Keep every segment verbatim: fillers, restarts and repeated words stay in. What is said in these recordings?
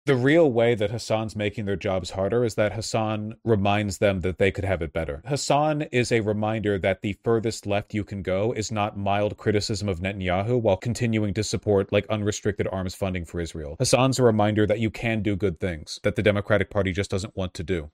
The real way that Hassan's making their jobs harder is that Hassan reminds them that they could have it better. Hassan is a reminder that the furthest left you can go is not mild criticism of Netanyahu while continuing to support like unrestricted arms funding for Israel. Hassan's a reminder that you can do good things that the Democratic Party just doesn't want to do.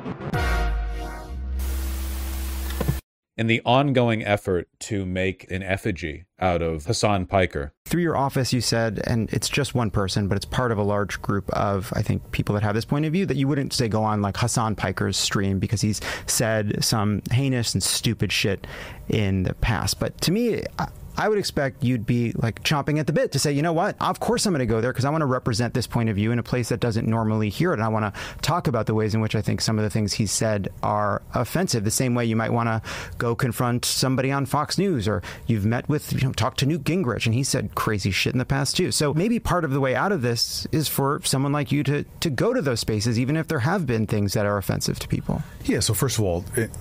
In the ongoing effort to make an effigy out of Hassan Piker. Through your office, you said, and it's just one person, but it's part of a large group of, I think, people that have this point of view, that you wouldn't, say, go on like Hassan Piker's stream because he's said some heinous and stupid shit in the past. But to me, I, I would expect you'd be like chomping at the bit to say, you know what, of course I'm going to go there because I want to represent this point of view in a place that doesn't normally hear it. And I want to talk about the ways in which I think some of the things he said are offensive. The same way you might want to go confront somebody on Fox News, or you've met with, you know, talk to Newt Gingrich and he said crazy shit in the past too. So maybe part of the way out of this is for someone like you to, to go to those spaces, even if there have been things that are offensive to people. Yeah. So first of all, it,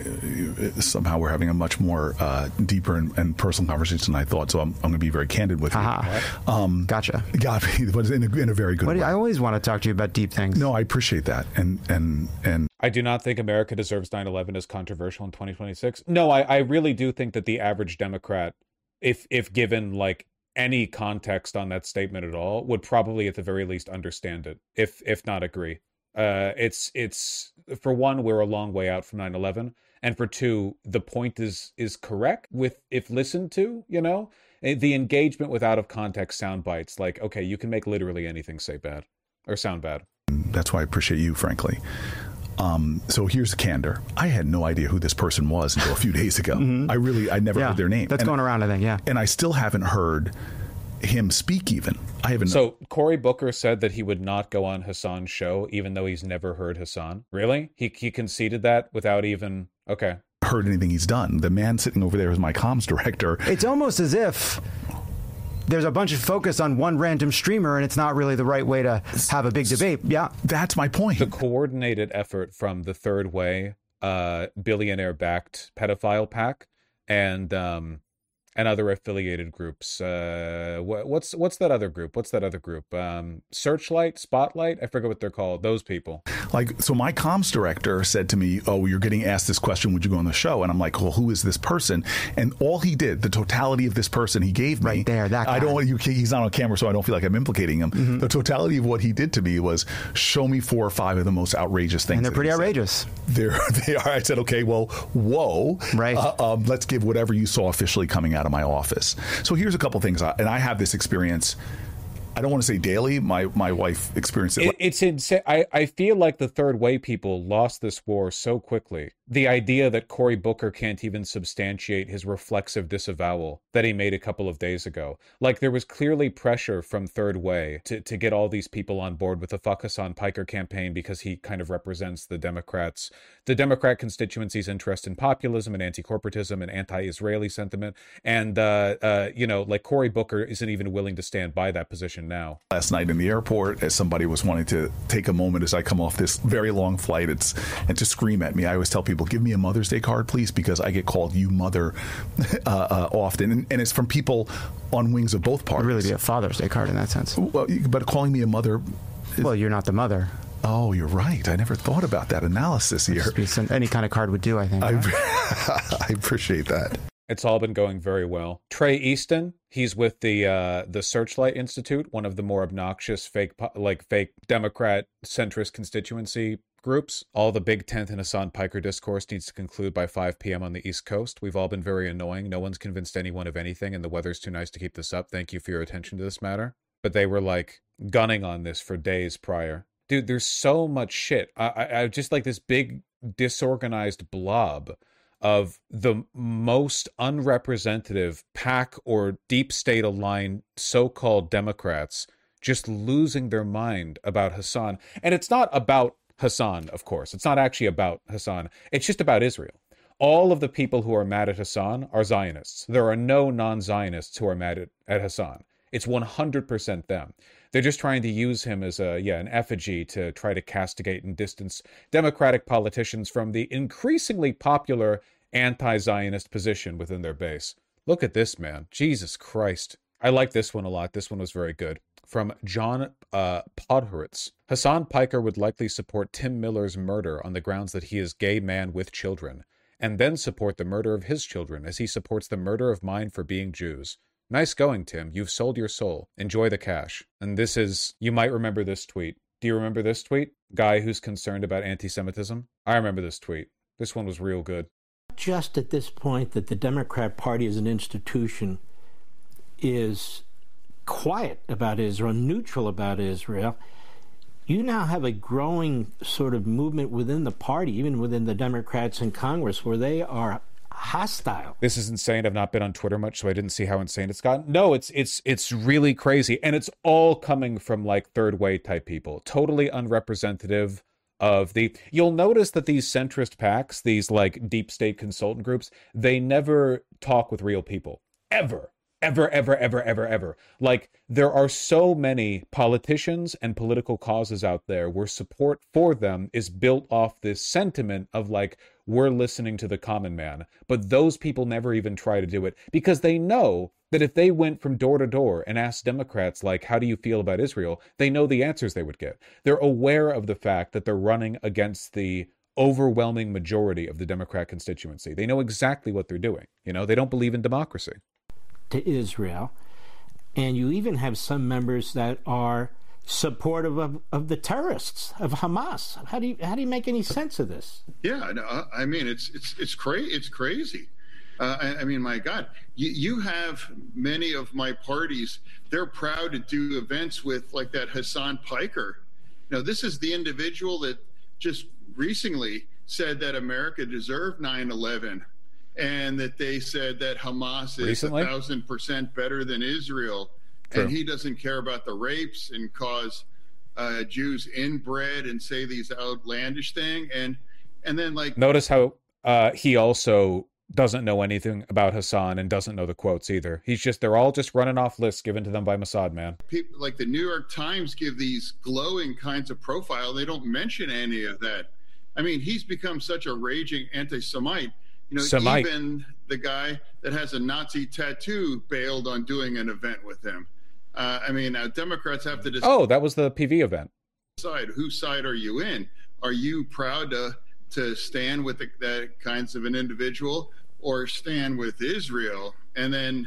somehow we're having a much more uh, deeper and, and personal conversation than I thought. So I'm, I'm going to be very candid with you. Uh-huh. Um, gotcha. Got me, but in a, in a very good what way. You, I always want to talk to you about deep things. No, I appreciate that. And and and I do not think America deserves nine eleven as controversial in twenty twenty-six. No, I, I really do think that the average Democrat, if if given like any context on that statement at all, would probably at the very least understand it, if if not agree. Uh, it's it's for one, we're a long way out from nine eleven. And for two, the point is is correct with if listened to, you know, the engagement with out of context sound bites. Like, okay, you can make literally anything say bad or sound bad. That's why I appreciate you, frankly. Um, so here's the candor. I had no idea who this person was until a few days ago. Mm-hmm. I really, I never yeah, heard their name. That's and, going around, I think, yeah. And I still haven't heard him speak even. I haven't. So Cory Booker said that he would not go on Hassan's show, even though he's never heard Hassan. Really? He he conceded that without even, okay. Heard anything he's done. The man sitting over there is my comms director. It's almost as if there's a bunch of focus on one random streamer and it's not really the right way to have a big debate. Yeah. That's my point. The coordinated effort from the Third Way, uh, billionaire-backed pedophile pack, and um, and other affiliated groups. Uh, wh- what's what's that other group? What's that other group? Um, Searchlight, Spotlight? I forget what they're called. Those people. Like, so my comms director said to me, oh, you're getting asked this question. Would you go on the show? And I'm like, well, who is this person? And all he did, the totality of this person he gave me. Right there, that guy. I don't want you, he's not on camera, so I don't feel like I'm implicating him. Mm-hmm. The totality of what he did to me was show me four or five of the most outrageous things. And they're pretty outrageous. They're, they are. I said, okay, well, whoa. Right. Uh, um, let's give whatever you saw officially coming out of my office. So here's a couple things. And I have this experience. I don't want to say daily. My my wife experienced it. it it's insane. I, I feel like the Third Way people lost this war so quickly. The idea that Cory Booker can't even substantiate his reflexive disavowal that he made a couple of days ago. Like, there was clearly pressure from Third Way to, to get all these people on board with the Fuck Hassan Piker campaign because he kind of represents the Democrats, the Democrat constituency's interest in populism and anti-corporatism and anti-Israeli sentiment. And, uh, uh, you know, like Cory Booker isn't even willing to stand by that position now. Last night in the airport, as somebody was wanting to take a moment as I come off this very long flight, it's and to scream at me. I always tell people, give me a Mother's Day card, please, because I get called you mother uh, uh, often. And, and it's from people on wings of both parties. It really be a Father's Day card in that sense. Well, but calling me a mother... Is, well, you're not the mother. Oh, you're right. I never thought about that analysis here. Some, any kind of card would do, I think. I, right? I appreciate that. It's all been going very well. Trey Easton, he's with the uh, the Searchlight Institute, one of the more obnoxious fake like fake Democrat centrist constituency groups. All the big tenth and Hassan Piker discourse needs to conclude by five p.m. on the East Coast. We've all been very annoying. No one's convinced anyone of anything, and the weather's too nice to keep this up. Thank you for your attention to this matter. But they were like gunning on this for days prior. Dude, there's so much shit. I, I, I just like this big disorganized blob of the most unrepresentative PAC or deep state aligned so-called Democrats just losing their mind about Hassan. And it's not about Hassan, of course. It's not actually about Hassan. It's just about Israel. All of the people who are mad at Hassan are Zionists. There are no non-Zionists who are mad at, at Hassan. It's one hundred percent them. They're just trying to use him as a yeah an effigy to try to castigate and distance Democratic politicians from the increasingly popular anti-Zionist position within their base. Look at this, man. Jesus Christ. I like this one a lot. This one was very good. from John uh, Podhoretz. Hasan Piker would likely support Tim Miller's murder on the grounds that he is a gay man with children, and then support the murder of his children as he supports the murder of mine for being Jews. Nice going, Tim. You've sold your soul. Enjoy the cash. And this is, you might remember this tweet. Do you remember this tweet? Guy who's concerned about anti-Semitism? I remember this tweet. This one was real good. Just at this point that the Democrat Party as an institution is quiet about Israel, neutral about Israel, you now have a growing sort of movement within the party, even within the Democrats in Congress, where they are hostile. This is insane. I've not been on Twitter much, so I didn't see how insane it's gotten. No, it's it's it's really crazy, and it's all coming from like third way type people, totally unrepresentative of the. You'll notice that these centrist PACs, these like deep state consultant groups, they never talk with real people ever. Ever, ever, ever, ever, ever. Like, there are so many politicians and political causes out there where support for them is built off this sentiment of, like, we're listening to the common man. But those people never even try to do it because they know that if they went from door to door and asked Democrats, like, how do you feel about Israel? They know the answers they would get. They're aware of the fact that they're running against the overwhelming majority of the Democrat constituency. They know exactly what they're doing. You know, they don't believe in democracy. To Israel, and you even have some members that are supportive of, of the terrorists of Hamas. How do you how do you make any sense of this? Yeah, I mean it's it's it's crazy. It's crazy. Uh, I, I mean, my God, you, you have many of my parties. They're proud to do events with like that Hasan Piker. Now, this is the individual that just recently said that America deserved nine eleven. And that they said that Hamas is Recently? a thousand percent better than Israel. True. And he doesn't care about the rapes and cause uh, Jews inbred and say these outlandish thing. And and then like notice how uh, he also doesn't know anything about Hasan and doesn't know the quotes either. He's just they're all just running off lists given to them by Mossad, man. People like the New York Times give these glowing kinds of profile. They don't mention any of that. I mean, he's become such a raging anti-Semite. You know, Semite. Even the guy that has a Nazi tattoo bailed on doing an event with him. Uh, I mean, uh, Democrats have to decide. Oh, that was the P V event. Decide whose side are you in? Are you proud to to stand with the, that kinds of an individual, or stand with Israel? And then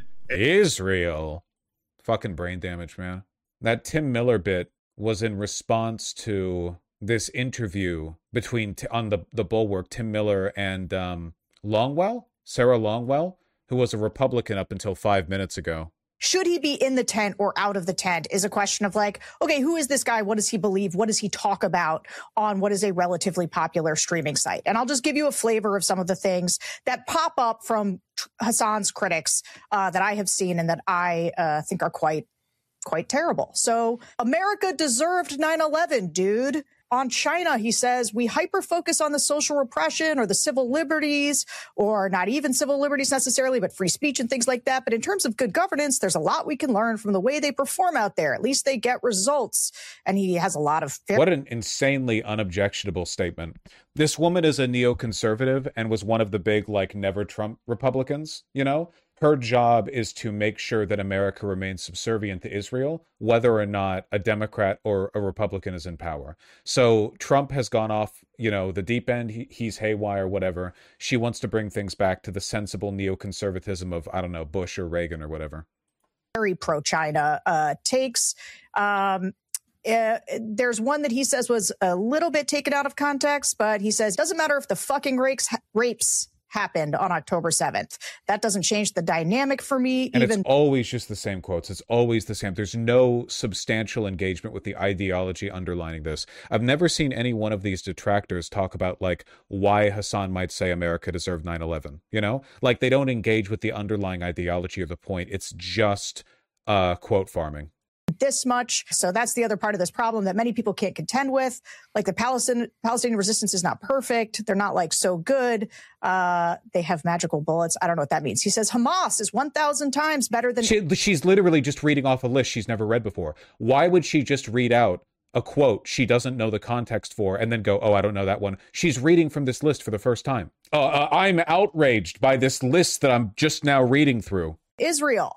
Israel, fucking brain damage, man. That Tim Miller bit was in response to this interview between on the the Bulwark, Tim Miller and um. Longwell, Sarah Longwell, who was a Republican up until five minutes ago. Should he be in the tent or out of the tent is a question of like, okay, who is this guy? What does he believe? What does he talk about on what is a relatively popular streaming site? And I'll just give you a flavor of some of the things that pop up from Hasan's critics uh, that I have seen and that I uh, think are quite, quite terrible. So America deserved nine eleven, dude. On China, he says, we hyper-focus on the social repression or the civil liberties, or not even civil liberties necessarily, but free speech and things like that. But in terms of good governance, there's a lot we can learn from the way they perform out there. At least they get results. And he has a lot of... What an insanely unobjectionable statement. This woman is a neoconservative and was one of the big, like, never Trump Republicans, you know? Her job is to make sure that America remains subservient to Israel, whether or not a Democrat or a Republican is in power. So Trump has gone off, you know, the deep end. He, he's haywire, whatever. She wants to bring things back to the sensible neoconservatism of, I don't know, Bush or Reagan or whatever. Very pro-China uh, takes. Um, uh, there's one that he says was a little bit taken out of context, but he says, doesn't matter if the fucking rapes, rapes happened on October seventh. That doesn't change the dynamic for me. And even it's always just the same quotes. It's always the same. There's no substantial engagement with the ideology underlining this. I've never seen any one of these detractors talk about like why Hasan might say America deserved nine eleven. You know, like they don't engage with the underlying ideology of the point. It's just uh, quote farming. This much. So that's the other part of this problem that many people can't contend with. Like the Palestinian Palestinian resistance is not perfect. They're not like so good. Uh, they have magical bullets. I don't know what that means. He says Hamas is one thousand times better than. She, she's literally just reading off a list she's never read before. Why would she just read out a quote she doesn't know the context for and then go, oh, I don't know that one. She's reading from this list for the first time. Uh, uh, I'm outraged by this list that I'm just now reading through. Israel.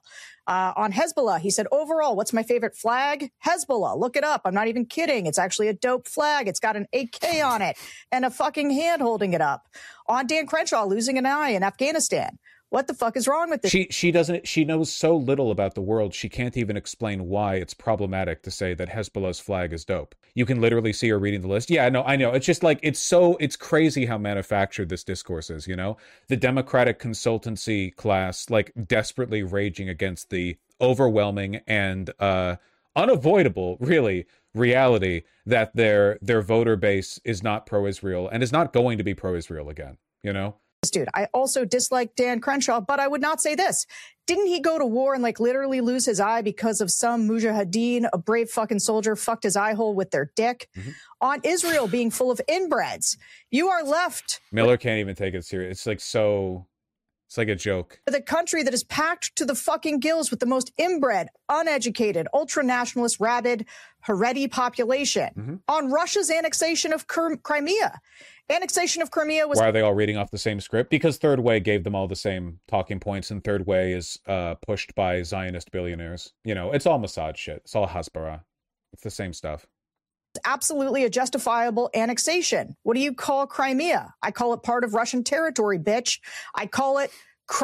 Uh, on Hezbollah, he said, overall, what's my favorite flag? Hezbollah. Look it up. I'm not even kidding. It's actually a dope flag. It's got an A K on it and a fucking hand holding it up. On Dan Crenshaw, losing an eye in Afghanistan. What the fuck is wrong with this? She she doesn't she knows so little about the world, she can't even explain why it's problematic to say that Hezbollah's flag is dope. You can literally see her reading the list. Yeah, no, I know. It's just like it's so it's crazy how manufactured this discourse is, you know? The Democratic consultancy class like desperately raging against the overwhelming and uh unavoidable, really, reality that their their voter base is not pro-Israel and is not going to be pro-Israel again, you know? Dude, I also dislike Dan Crenshaw, but I would not say this. Didn't he go to war and like literally lose his eye because of some mujahideen, a brave fucking soldier, fucked his eye hole with their dick? Mm-hmm. On Israel being full of inbreds, you are left. Miller with- can't even take it serious. It's like so... It's like a joke. The country that is packed to the fucking gills with the most inbred, uneducated, ultra-nationalist, rabid, Haredi population. Mm-hmm. On Russia's annexation of Crimea. Annexation of Crimea was... Why are they all reading off the same script? Because Third Way gave them all the same talking points, and Third Way is uh, pushed by Zionist billionaires. You know, it's all Mossad shit. It's all Hasbara. It's the same stuff. Absolutely a justifiable annexation. What do you call Crimea? I call it part of Russian territory, bitch. I call it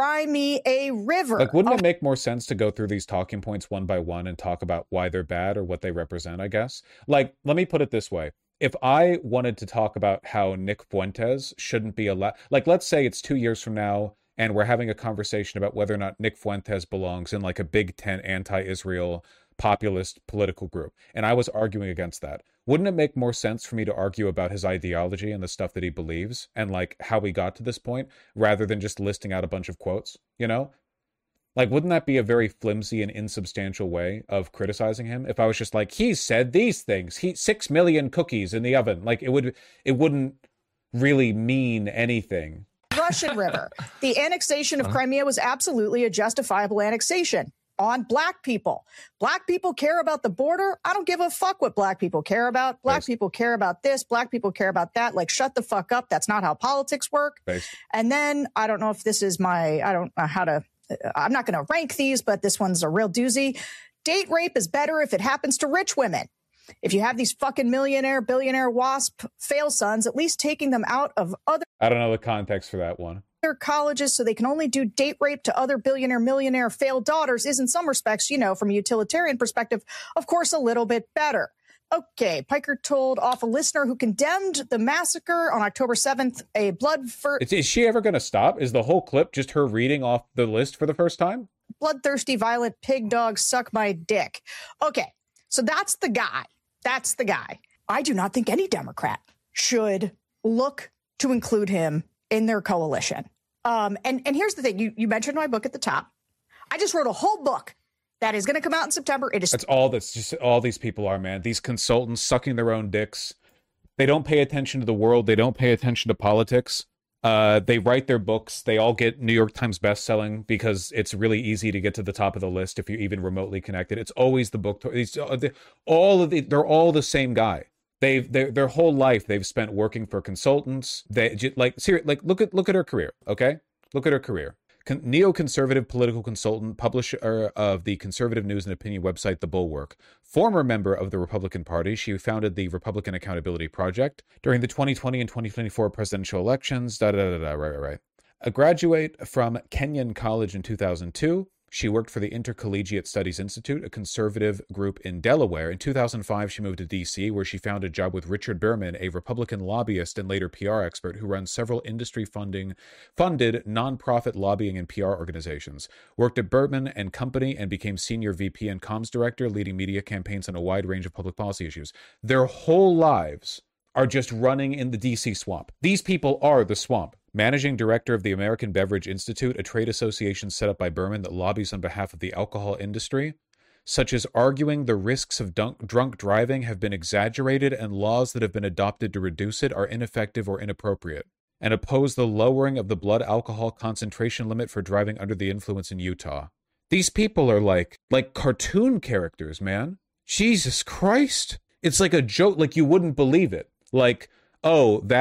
Crimea River. Like, wouldn't oh. it make more sense to go through these talking points one by one and talk about why they're bad or what they represent, I guess? Like, let me put it this way. If I wanted to talk about how Nick Fuentes shouldn't be allowed, like, let's say it's two years from now and we're having a conversation about whether or not Nick Fuentes belongs in like a Big Ten anti-Israel populist political group, and I was arguing against that. Wouldn't it make more sense for me to argue about his ideology and the stuff that he believes and like how we got to this point rather than just listing out a bunch of quotes, you know? Like, wouldn't that be a very flimsy and insubstantial way of criticizing him? If I was just like, he said these things, he six million cookies in the oven, like it would, it wouldn't really mean anything. Russian River. The annexation of Crimea was absolutely a justifiable annexation. On black people. Black people care about the border. I don't give a fuck what black people care about. Black Based. people care about this. Black people care about that. Like, shut the fuck up. That's not how politics work. Based. And then, I don't know if this is my, I don't know how to, I'm not going to rank these, but this one's a real doozy. Date rape is better if it happens to rich women. If you have these fucking millionaire, billionaire WASP fail sons, at least taking them out of other... I don't know the context for that one. ...colleges so they can only do date rape to other billionaire, millionaire failed daughters is in some respects, you know, from a utilitarian perspective, of course, a little bit better. Okay, Piker told off a listener who condemned the massacre on October seventh, a blood... Fir- is she ever going to stop? Is the whole clip just her reading off the list for the first time? Bloodthirsty, violent pig dog, suck my dick. Okay, so that's the guy. That's the guy. I do not think any Democrat should look to include him in their coalition. Um, and, and here's the thing. You, you mentioned my book at the top. I just wrote a whole book that is going to come out in September. It is. That's all that's just all these people are, man. These consultants sucking their own dicks. They don't pay attention to the world. They don't pay attention to politics. Uh, they write their books. They all get New York Times bestselling because it's really easy to get to the top of the list if you're even remotely connected. It's always the book. These, all of the, they're all the same guy. They've their their whole life they've spent working for consultants. They like seriously, like look at look at her career. Okay, look at her career. Con- neoconservative political consultant, publisher of the conservative news and opinion website The Bulwark. Former member of the Republican Party, she founded the Republican Accountability Project during the twenty twenty and twenty twenty-four presidential elections. Da da da da. Right, right, right. A graduate from Kenyon College in two thousand two. She worked for the Intercollegiate Studies Institute, a conservative group in Delaware. In two thousand five, she moved to D C, where she found a job with Richard Berman, a Republican lobbyist and later P R expert who runs several industry funding funded nonprofit lobbying and P R organizations. Worked at Berman and Company and became senior V P and comms director, leading media campaigns on a wide range of public policy issues. Their whole lives are just running in the D C swamp. These people are the swamp. Managing director of the American Beverage Institute, a trade association set up by Berman that lobbies on behalf of the alcohol industry, such as arguing the risks of dunk, drunk driving have been exaggerated and laws that have been adopted to reduce it are ineffective or inappropriate, and oppose the lowering of the blood alcohol concentration limit for driving under the influence in Utah. These people are like, like cartoon characters, man. Jesus Christ. It's like a joke, like you wouldn't believe it. Like, oh, that...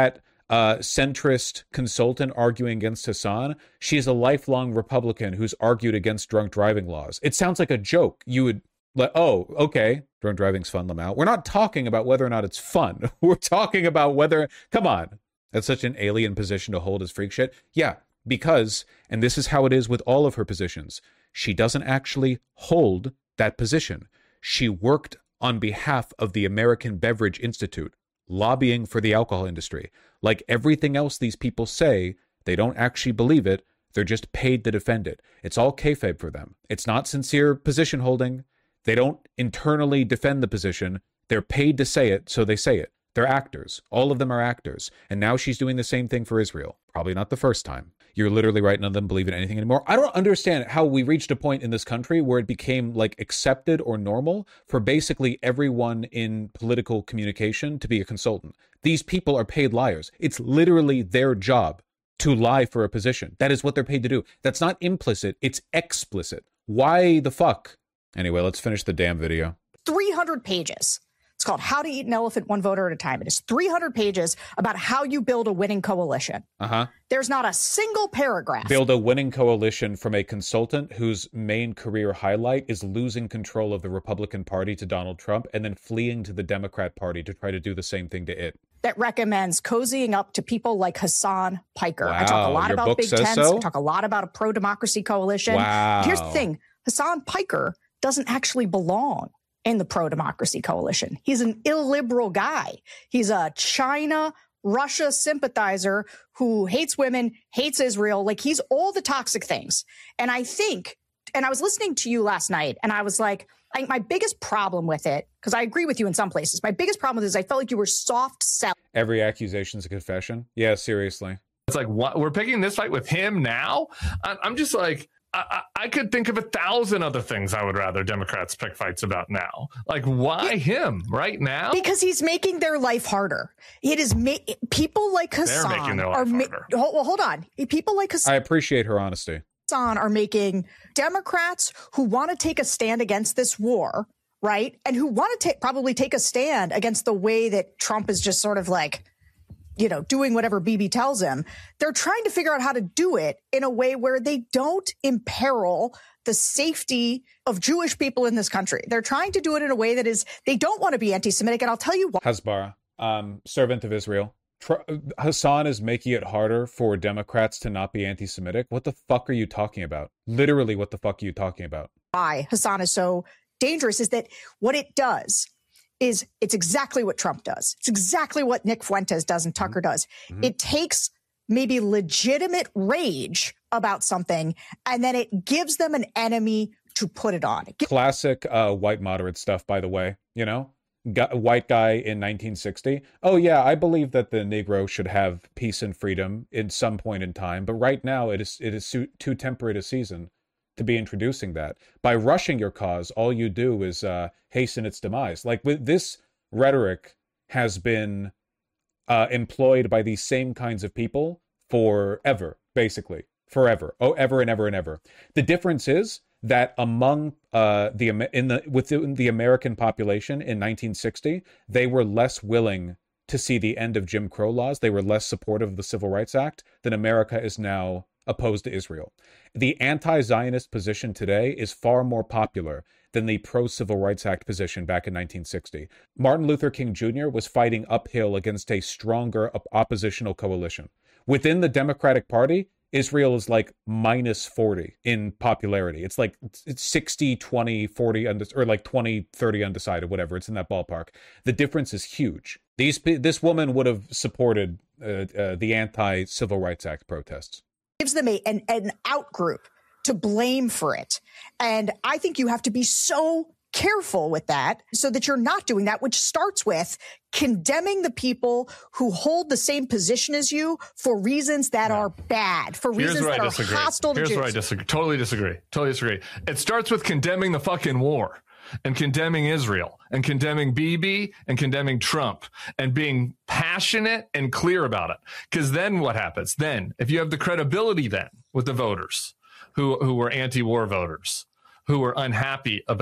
uh, centrist consultant arguing against Hassan. She's a lifelong Republican who's argued against drunk driving laws. It sounds like a joke. You would like, oh, okay, drunk driving's fun, Lamau. We're not talking about whether or not it's fun. We're talking about whether, come on. That's such an alien position to hold as freak shit. Yeah, because, and this is how it is with all of her positions, she doesn't actually hold that position. She worked on behalf of the American Beverage Institute, lobbying for the alcohol industry. Like everything else these people say, they don't actually believe it. They're just paid to defend it. It's all kayfabe for them. It's not sincere position holding. They don't internally defend the position. They're paid to say it, so they say it. They're actors. All of them are actors. And now she's doing the same thing for Israel. Probably not the first time. You're literally right. None of them believe in anything anymore. I don't understand how we reached a point in this country where it became like accepted or normal for basically everyone in political communication to be a consultant. These people are paid liars. It's literally their job to lie for a position. That is what they're paid to do. That's not implicit. It's explicit. Why the fuck? Anyway, let's finish the damn video. three hundred pages. It's called How to Eat an Elephant One Voter at a Time. It is three hundred pages about how you build a winning coalition. Uh-huh. There's not a single paragraph. Build a winning coalition from a consultant whose main career highlight is losing control of the Republican Party to Donald Trump and then fleeing to the Democrat Party to try to do the same thing to it. That recommends cozying up to people like Hassan Piker. Wow, I talk a lot your about book Big says Tents. so? I talk a lot about a pro-democracy coalition. Wow. Here's the thing. Hassan Piker doesn't actually belong in the pro-democracy coalition. He's an illiberal guy. He's a China, Russia sympathizer who hates women, hates Israel. Like, he's all the toxic things. And I think, and I was listening to you last night, and I was like, I think my biggest problem with it, because I agree with you in some places, my biggest problem with it is I felt like you were soft selling. Every accusation is a confession. Yeah, seriously. It's like, what? We're picking this fight with him now? I, I'm just like, I, I could think of a thousand other things I would rather Democrats pick fights about now. Like, why yeah. him right now? Because he's making their life harder. It is ma- people like Hassan They're making their life are ma- harder. Hold, well, hold on. People like Hassan I appreciate her honesty. Are making Democrats who want to take a stand against this war, right, and who want to ta- probably take a stand against the way that Trump is just sort of like, you know, doing whatever Bibi tells him. They're trying to figure out how to do it in a way where they don't imperil the safety of Jewish people in this country. They're trying to do it in a way that is, they don't want to be anti-Semitic. And I'll tell you why. Hasbara, um, servant of Israel. Tr- Hassan is making it harder for Democrats to not be anti-Semitic. What the fuck are you talking about? Literally, what the fuck are you talking about? Why Hassan is so dangerous is that what it does is it's exactly what Trump does. It's exactly what Nick Fuentes does and Tucker does. Mm-hmm. It takes maybe legitimate rage about something, and then it gives them an enemy to put it on. It gives- Classic uh, white moderate stuff, by the way, you know? Got, white guy in nineteen sixty. Oh, yeah, I believe that the Negro should have peace and freedom in some point in time, but right now it is it is too, too temperate a season to be introducing that. By rushing your cause, all you do is uh, hasten its demise. Like, with this rhetoric has been uh, employed by these same kinds of people forever, basically. Forever. Oh, ever and ever and ever. The difference is that among uh, the in the within the American population in nineteen sixty, they were less willing to see the end of Jim Crow laws. They were less supportive of the Civil Rights Act than America is now opposed to Israel. The anti-Zionist position today is far more popular than the pro-Civil Rights Act position back in nineteen sixty. Martin Luther King Junior was fighting uphill against a stronger op- oppositional coalition. Within the Democratic Party, Israel is like minus forty in popularity. It's like it's sixty, twenty, forty, or like twenty, thirty undecided, whatever. It's in that ballpark. The difference is huge. These This woman would have supported uh, uh, the anti-Civil Rights Act protests. Gives them a, an, an out group to blame for it. And I think you have to be so careful with that so that you're not doing that, which starts with condemning the people who hold the same position as you for reasons that yeah. are bad, for Here's reasons that are disagree. hostile Here's to Jews. Here's where I disagree. Totally disagree. Totally disagree. It starts with condemning the fucking war and condemning Israel and condemning Bibi and condemning Trump and being passionate and clear about it. Because then what happens? Then, if you have the credibility then with the voters who, who were anti-war voters, who were unhappy about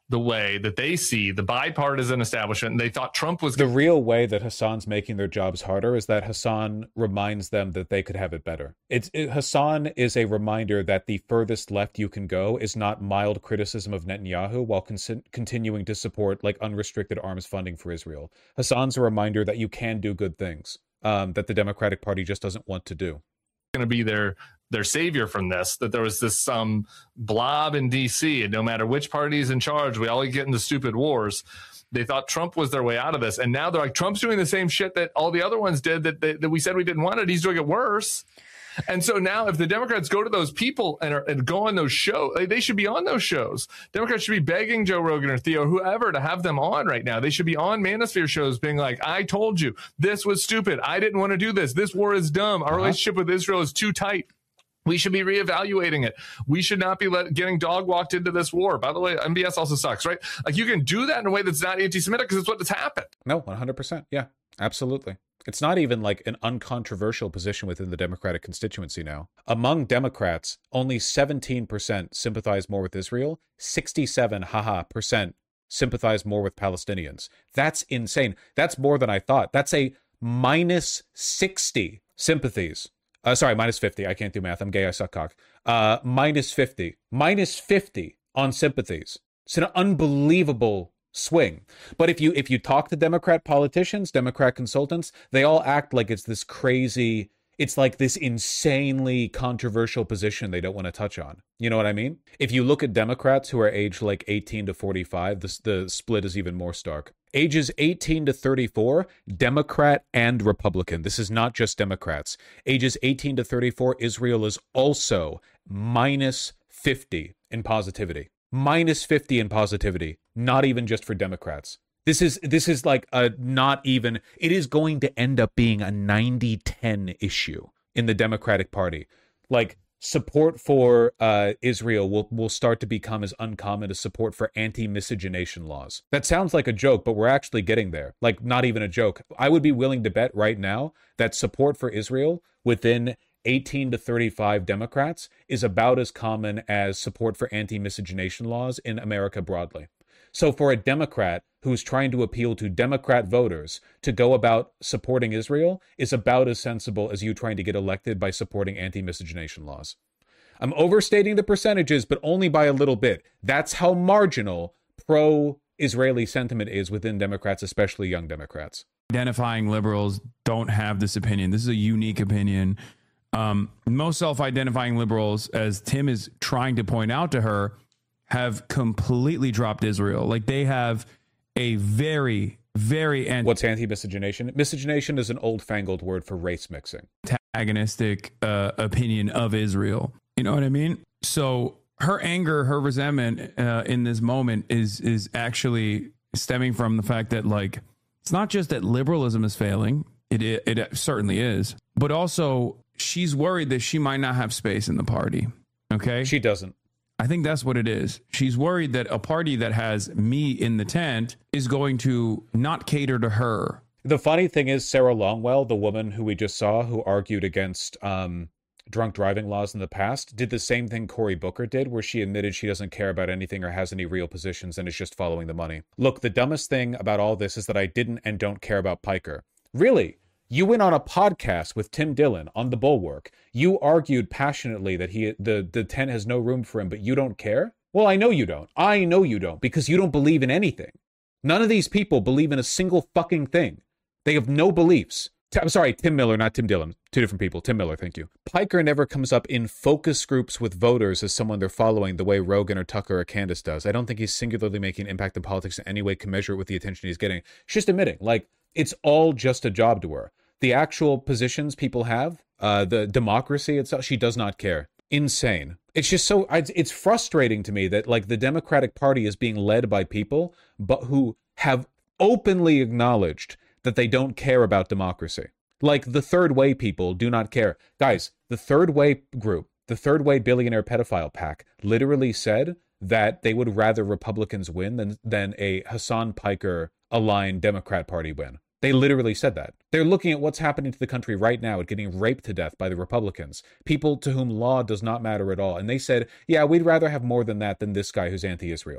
the way that they see the bipartisan establishment. And they thought Trump was the real way that Hassan's making their jobs harder is that Hassan reminds them that they could have it better. It's it, Hassan is a reminder that the furthest left you can go is not mild criticism of Netanyahu while con- continuing to support like unrestricted arms funding for Israel. Hassan's a reminder that you can do good things um, that the Democratic Party just doesn't want to do. Going to be their their savior from this, that there was this some um, blob in D C, and no matter which party is in charge, we all get into stupid wars. They thought Trump was their way out of this, and now they're like, Trump's doing the same shit that all the other ones did that they, that we said we didn't want it. He's doing it worse. And so now if the Democrats go to those people and, are, and go on those shows, they should be on those shows. Democrats should be begging Joe Rogan or Theo, whoever, to have them on right now. They should be on Manosphere shows being like, I told you, this was stupid. I didn't want to do this. This war is dumb. Our uh-huh. relationship with Israel is too tight. We should be reevaluating it. We should not be let, getting dog walked into this war. By the way, M B S also sucks, right? Like, you can do that in a way that's not anti-Semitic because it's what has happened. No, one hundred percent. Yeah, absolutely. It's not even like an uncontroversial position within the Democratic constituency now. Among Democrats, only seventeen percent sympathize more with Israel, sixty-seven haha percent sympathize more with Palestinians. That's insane. That's more than I thought. That's a minus sixty sympathies. Uh, sorry, minus fifty. I can't do math. I'm gay. I suck cock. Uh, minus fifty. Minus fifty on sympathies. It's an unbelievable swing. But if you if you talk to Democrat politicians, Democrat consultants, they all act like it's this crazy, it's like this insanely controversial position they don't want to touch on. You know what I mean? If you look at Democrats who are aged like eighteen to forty-five, the, the split is even more stark. Ages eighteen to thirty-four, Democrat and Republican. This is not just Democrats. Ages eighteen to thirty-four, Israel is also minus fifty in positivity. Minus fifty in positivity, not even just for Democrats. This is this is like a not even, it is going to end up being a ninety ten issue in the Democratic Party. Like, support for uh, Israel will, will start to become as uncommon as support for anti-miscegenation laws. That sounds like a joke, but we're actually getting there. Like, not even a joke. I would be willing to bet right now that support for Israel within eighteen to thirty-five Democrats is about as common as support for anti-miscegenation laws in America broadly. So for a Democrat who's trying to appeal to Democrat voters to go about supporting Israel is about as sensible as you trying to get elected by supporting anti-miscegenation laws. I'm overstating the percentages, but only by a little bit. That's how marginal pro-Israeli sentiment is within Democrats, especially young Democrats. Identifying liberals don't have this opinion. This is a unique opinion. Um, most self-identifying liberals, as Tim is trying to point out to her, have completely dropped Israel. Like, they have a very, very... Anti- What's anti-miscegenation? Miscegenation is an old-fangled word for race mixing. Antagonistic uh, opinion of Israel. You know what I mean? So her anger, her resentment uh, in this moment is is actually stemming from the fact that, like, it's not just that liberalism is failing. It it, it certainly is. But also, she's worried that she might not have space in the party. Okay? She doesn't. I think that's what it is. She's worried that a party that has me in the tent is going to not cater to her. The funny thing is, Sarah Longwell, the woman who we just saw who argued against um, drunk driving laws in the past, did the same thing Cory Booker did, where she admitted she doesn't care about anything or has any real positions and is just following the money. Look, the dumbest thing about all this is that I didn't and don't care about Piker. Really? You went on a podcast with Tim Dillon on The Bulwark. You argued passionately that he the, the tent has no room for him, but you don't care? Well, I know you don't. I know you don't, because you don't believe in anything. None of these people believe in a single fucking thing. They have no beliefs. T- I'm sorry, Tim Miller, not Tim Dillon. Two different people. Tim Miller, thank you. Piker never comes up in focus groups with voters as someone they're following the way Rogan or Tucker or Candace does. I don't think he's singularly making an impact in politics in any way commensurate with the attention he's getting. She's just admitting, like, it's all just a job to her. The actual positions people have, uh, the democracy itself, she does not care. Insane. It's just so, it's frustrating to me that, like, the Democratic Party is being led by people but who have openly acknowledged that they don't care about democracy. Like, the Third Way people do not care. Guys, the Third Way group, the Third Way billionaire pedophile pack, literally said that they would rather Republicans win than, than a Hassan Piker-aligned Democrat Party win. They literally said that. They're looking at what's happening to the country right now at getting raped to death by the Republicans, people to whom law does not matter at all. And they said, yeah, we'd rather have more than that than this guy who's anti-Israel.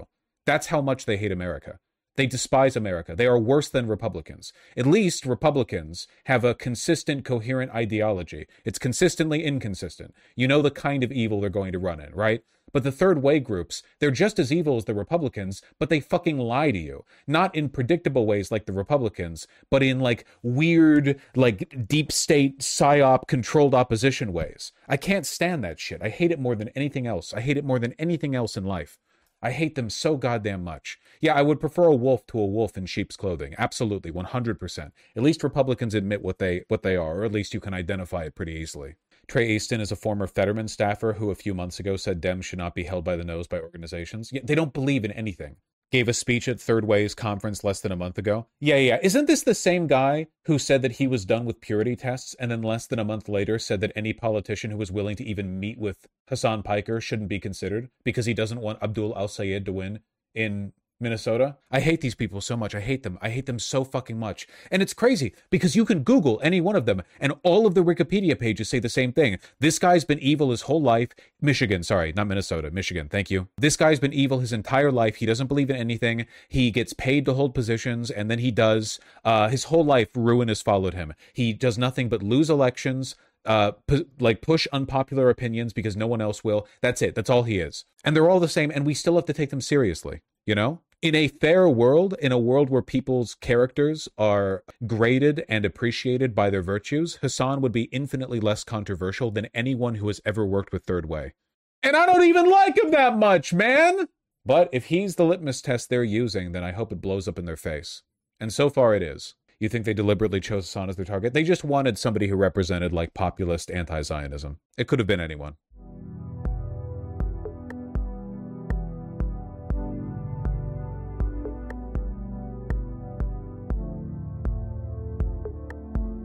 That's how much they hate America. They despise America. They are worse than Republicans. At least Republicans have a consistent, coherent ideology. It's consistently inconsistent. You know the kind of evil they're going to run in, right? But the third way groups, they're just as evil as the Republicans, but they fucking lie to you. Not in predictable ways like the Republicans, but in like weird, like deep state, psyop, controlled opposition ways. I can't stand that shit. I hate it more than anything else. I hate it more than anything else in life. I hate them so goddamn much. Yeah, I would prefer a wolf to a wolf in sheep's clothing. Absolutely, one hundred percent. At least Republicans admit what they what they are, or at least you can identify it pretty easily. Trey Easton is a former Fetterman staffer who a few months ago said Dems should not be held by the nose by organizations. Yeah, they don't believe in anything. Gave a speech at Third Way's conference less than a month ago. Yeah, yeah. Isn't this the same guy who said that he was done with purity tests and then less than a month later said that any politician who was willing to even meet with Hassan Piker shouldn't be considered because he doesn't want Abdul Al-Sayed to win in Minnesota? I hate these people so much. I hate them. I hate them so fucking much. And it's crazy because you can Google any one of them and all of the Wikipedia pages say the same thing. This guy's been evil his whole life. Michigan, sorry, not Minnesota, Michigan. Thank you. This guy's been evil his entire life. He doesn't believe in anything. He gets paid to hold positions and then he does. Uh, his whole life, ruin has followed him. He does nothing but lose elections. Uh, pu- like push unpopular opinions because no one else will. That's it. That's all he is. And they're all the same. And we still have to take them seriously. You know, in a fair world, in a world where people's characters are graded and appreciated by their virtues, Hassan would be infinitely less controversial than anyone who has ever worked with Third Way. And I don't even like him that much, man. But if he's the litmus test they're using, then I hope it blows up in their face. And so far it is. You think they deliberately chose Hassan as their target? They just wanted somebody who represented like populist anti-Zionism. It could have been anyone.